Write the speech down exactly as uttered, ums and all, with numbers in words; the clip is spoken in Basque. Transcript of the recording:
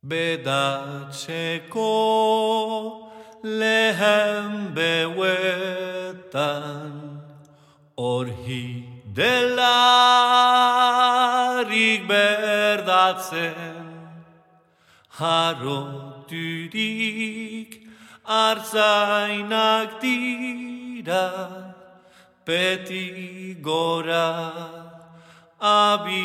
Bedatzeko lehen behuetan orhi delarik berdatzen haroturik artzainak dira beti gora abi